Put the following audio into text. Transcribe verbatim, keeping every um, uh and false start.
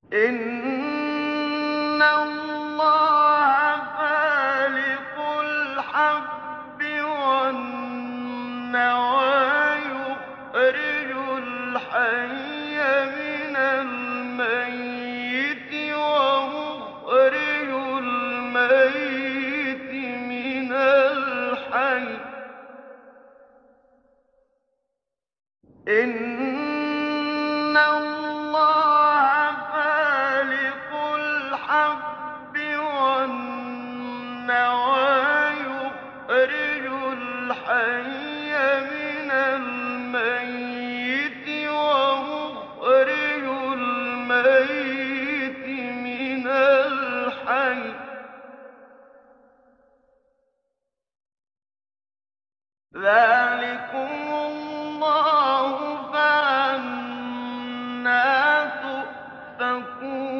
إِنَّ اللَّهَ فَالِقُ الْحَبِّ وَالنَّوَىٰ يُخْرِجُ الْحَيَّ مِنَ الْمَيِّتِ وَمُخْرِجُ الْمَيِّتِ مِنَ الْحَيِّ ۚ إِنَّ اللَّهَ فَالِقُ الْحَبِّ وَالنَّوَىٰ يُخْرِجُ الْحَيَّ مِنَ الْمَيِّتِ وَمُخْرِجُ الْمَيِّتِ مِنَ الْحَيِّ ۚ ذَٰلِكُمُ اللَّهُ فَأَنَّىٰ تُؤْفَكُونَ